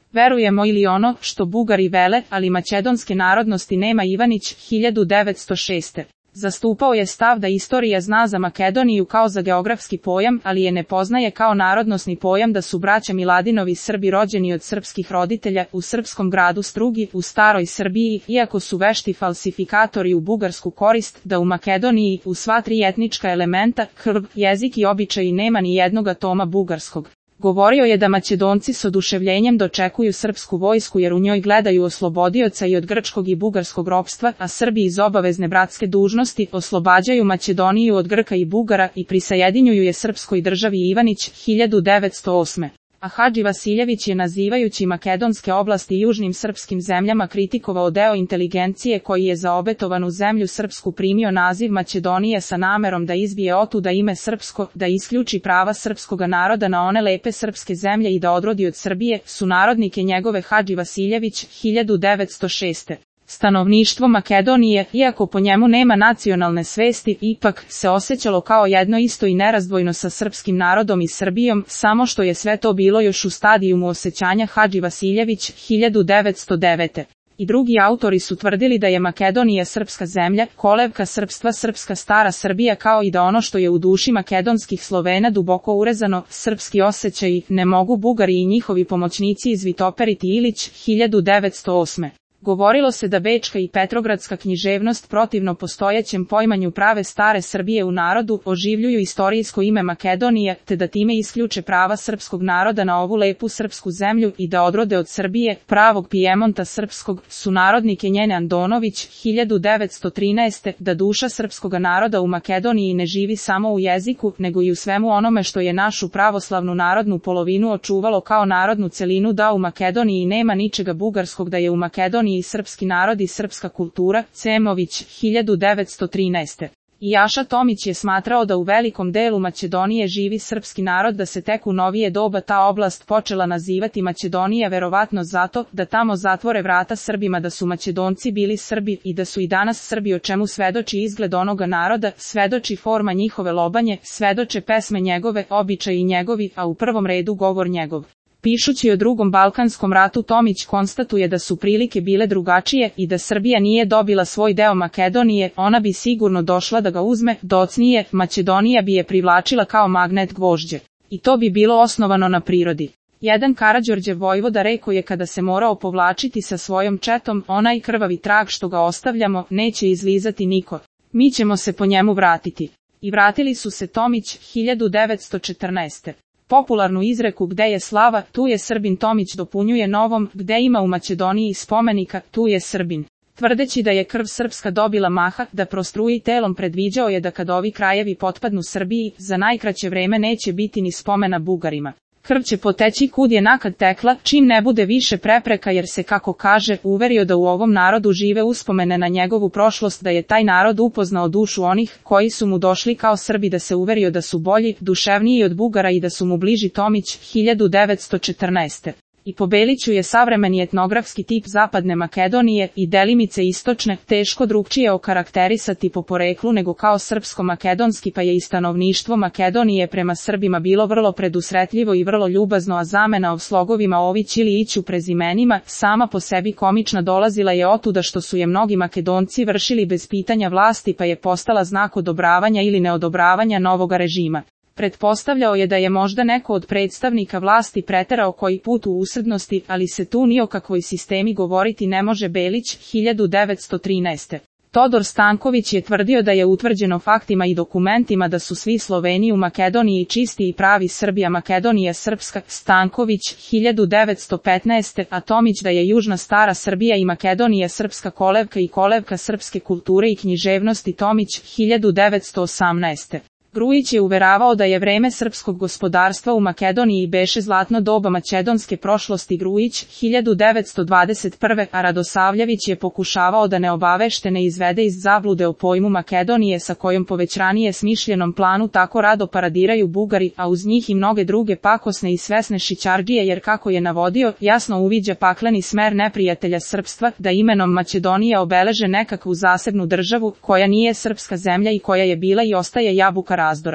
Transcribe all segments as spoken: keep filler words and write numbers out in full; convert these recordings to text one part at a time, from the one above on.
Verujemo ili ono što Bugari vele, ali makedonske narodnosti nema Ivanić, hiljadu devetsto šeste. Zastupao je stav da istorija zna za Makedoniju kao za geografski pojam, ali je ne poznaje kao narodnosni pojam, da su braća Miladinovi Srbi rođeni od srpskih roditelja u srpskom gradu Strugi u staroj Srbiji, iako su vešti falsifikatori u bugarsku korist, da u Makedoniji u sva tri etnička elementa, krv, jezik i običaji nema ni jednog atoma bugarskog. Govorio je da Makedonci s oduševljenjem dočekuju srpsku vojsku jer u njoj gledaju oslobodioca i od grčkog i bugarskog ropstva, a Srbi iz obavezne bratske dužnosti oslobađaju Makedoniju od Grka i Bugara i prisajedinjuju je srpskoj državi Ivanić, hiljadu devetsto osme. A Hadži Vasiljević je, nazivajući makedonske oblasti južnim srpskim zemljama, kritikovao deo inteligencije koji je za obetovanu zemlju srpsku primio naziv Makedonije sa namerom da izbije otuda ime srpsko, da isključi prava srpskoga naroda na one lepe srpske zemlje i da odrodi od Srbije sunarodnike njegove. Hadži Vasiljević, hiljadu devetsto šeste. Stanovništvo Makedonije, iako po njemu nema nacionalne svesti, ipak se osjećalo kao jedno isto i nerazdvojno sa srpskim narodom i Srbijom, samo što je sve to bilo još u stadijumu osjećanja. Hadži Vasiljević, hiljadu devetsto devete. I drugi autori su tvrdili da je Makedonija srpska zemlja, kolevka srpstva, srpska stara Srbija, kao i da ono što je u duši makedonskih Slovena duboko urezano, srpski osjećaji, ne mogu Bugari i njihovi pomoćnici izvitoperiti. Ilić, hiljadu devetsto osme. Govorilo se da bečka i petrogradska književnost protivno postojećem poimanju prave stare Srbije u narodu oživljuju istorijsko ime Makedonija, te da time isključe prava srpskog naroda na ovu lepu srpsku zemlju i da odrode od Srbije, pravog Pijemonta srpskog, sunarodnike njene. Andonović, hiljadu devetsto trinaeste. Da duša srpskoga naroda u Makedoniji ne živi samo u jeziku, nego i u svemu onome što je našu pravoslavnu narodnu polovinu očuvalo kao narodnu celinu, da u Makedoniji nema ničega bugarskog, da je u Makedoniji i srpski narod i srpska kultura. Cemović, hiljadu devetsto trinaeste. I Jaša Tomić je smatrao da u velikom delu Makedonije živi srpski narod, da se tek u novije doba ta oblast počela nazivati Makedonija, verovatno zato da tamo zatvore vrata Srbima, da su Makedonci bili Srbi i da su i danas Srbi, o čemu svedoči izgled onoga naroda, svedoči forma njihove lobanje, svedoče pesme njegove, običaji njegovi, a u prvom redu govor njegov. Pišući o drugom Balkanskom ratu, Tomić konstatuje da su prilike bile drugačije i da Srbija nije dobila svoj deo Makedonije, ona bi sigurno došla da ga uzme, docnije, Makedonija bi je privlačila kao magnet gvožđe. I to bi bilo osnovano na prirodi. Jedan Karađorđe vojvoda rekao je kada se morao povlačiti sa svojom četom, onaj krvavi trag što ga ostavljamo, neće izlizati niko. Mi ćemo se po njemu vratiti. I vratili su se. Tomić, hiljadu devetsto četrnaeste. Popularnu izreku gde je slava, tu je Srbin Tomić dopunjuje novom, gde ima u Makedoniji spomenika, tu je Srbin. Tvrdeći da je krv srpska dobila maha, da prostruji telom, predviđao je da kad ovi krajevi potpadnu Srbiji, za najkraće vreme neće biti ni spomena Bugarima. Krv će poteći kud je nakad tekla, čim ne bude više prepreka, jer se, kako kaže, uverio da u ovom narodu žive uspomene na njegovu prošlost, da je taj narod upoznao dušu onih koji su mu došli kao Srbi, da se uverio da su bolji, duševniji od Bugara i da su mu bliži. Tomić, hiljadu devetsto četrnaeste. I po Beliću je savremeni etnografski tip zapadne Makedonije i delimice istočne teško drugčije okarakterisati po poreklu nego kao srpsko-makedonski, pa je i stanovništvo Makedonije prema Srbima bilo vrlo predusretljivo i vrlo ljubazno, a zamena o slogovima Ović ili Ić u prezimenima, sama po sebi komična, dolazila je otuda što su je mnogi Makedonci vršili bez pitanja vlasti, pa je postala znak odobravanja ili neodobravanja novoga režima. Pretpostavljao je da je možda neko od predstavnika vlasti preterao koji put u usrednosti, ali se tu ni o kakvoj sistemi govoriti ne može. Belić, hiljadu devetsto trinaeste. Todor Stanković je tvrdio da je utvrđeno faktima i dokumentima da su svi Sloveni u Makedoniji čisti i pravi Srbi, a Makedonija srpska. Stanković, hiljadu devetsto petnaeste. A Tomić da je južna stara Srbija i Makedonija srpska kolevka i kolevka srpske kulture i književnosti. Tomić, hiljadu devetsto osamnaeste. Grujić je uveravao da je vreme srpskog gospodarstva u Makedoniji beše zlatno doba makedonske prošlosti. Grujić, hiljadu devetsto dvadeset prve. A Radosavljević je pokušavao da neobaveštene izvede iz zablude o pojmu Makedonije, sa kojom po već ranije smišljenom planu tako rado paradiraju Bugari, a uz njih i mnoge druge pakosne i svesne šićardžije, jer kako je navodio, jasno uviđa pakleni smer neprijatelja srpstva, da imenom Makedonija obeleže nekakvu zasebnu državu, koja nije srpska zemlja i koja je bila i ostaje jabuka razdora.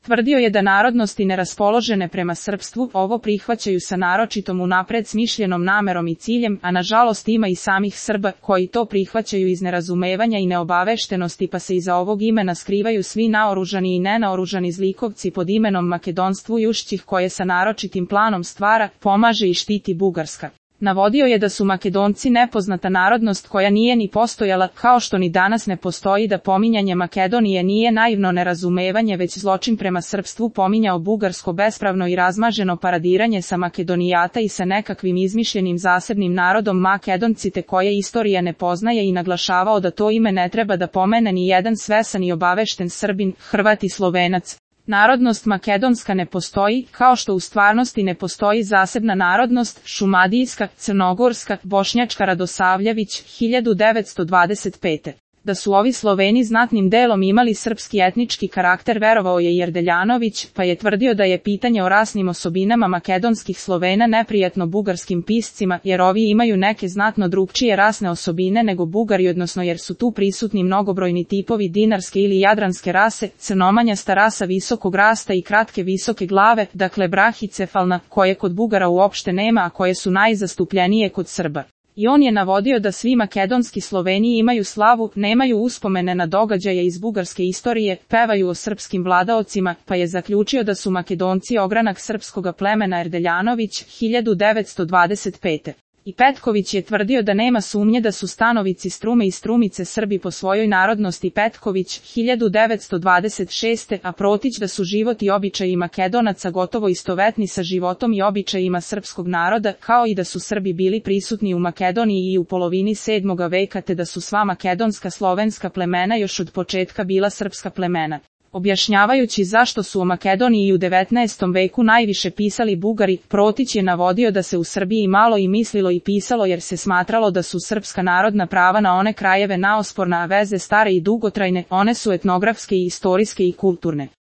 Tvrdio je da narodnosti neraspoložene prema srpstvu ovo prihvaćaju sa naročitom unapred smišljenom namerom i ciljem, a nažalost ima i samih Srba koji to prihvaćaju iz nerazumevanja i neobaveštenosti, pa se iza ovog imena skrivaju svi naoružani i nenaoružani zlikovci pod imenom makedonstvujućih koje sa naročitim planom stvara, pomaže i štiti Bugarska. Navodio je da su Makedonci nepoznata narodnost koja nije ni postojala, kao što ni danas ne postoji, da pominjanje Makedonije nije naivno nerazumevanje već zločin prema srpstvu, pominjao bugarsko bespravno i razmaženo paradiranje sa Makedonijata i sa nekakvim izmišljenim zasebnim narodom Makedonci te koje istorija ne poznaje i naglašavao da to ime ne treba da pomene ni jedan svesan i obavešten Srbin, Hrvat i Slovenac. Narodnost makedonska ne postoji, kao što u stvarnosti ne postoji zasebna narodnost šumadijska, crnogorska, bošnjačka. Radosavljević, hiljadu devetsto dvadeset pete. Da su ovi Sloveni znatnim delom imali srpski etnički karakter verovao je Jerdeljanović, pa je tvrdio da je pitanje o rasnim osobinama makedonskih Slovena neprijatno bugarskim piscima, jer ovi imaju neke znatno drugčije rasne osobine nego Bugari, odnosno jer su tu prisutni mnogobrojni tipovi dinarske ili jadranske rase, crnomanjasta rasa visokog rasta i kratke visoke glave, dakle brahicefalna, koje kod Bugara uopšte nema, a koje su najzastupljenije kod Srba. I on je navodio da svi makedonski Sloveni imaju slavu, nemaju uspomene na događaje iz bugarske istorije, pevaju o srpskim vladaocima, pa je zaključio da su Makedonci ogranak srpskoga plemena. Erdeljanović, hiljadu devetsto dvadeset pete. I Petković je tvrdio da nema sumnje da su stanovici Strume i Strumice Srbi po svojoj narodnosti. Petković, hiljadu devetsto dvadeset šeste. A Protić da su život i običaji Makedonaca gotovo istovetni sa životom i običajima srpskog naroda, kao i da su Srbi bili prisutni u Makedoniji i u polovini sedmoga veka te da su sva makedonska slovenska plemena još od početka bila srpska plemena. Objašnjavajući zašto su o Makedoniji u devetnaestom veku najviše pisali Bugari, Protić je navodio da se u Srbiji malo i mislilo i pisalo jer se smatralo da su srpska narodna prava na one krajeve naosporna, a veze stare i dugotrajne, one su etnografske i istorijske i kulturne.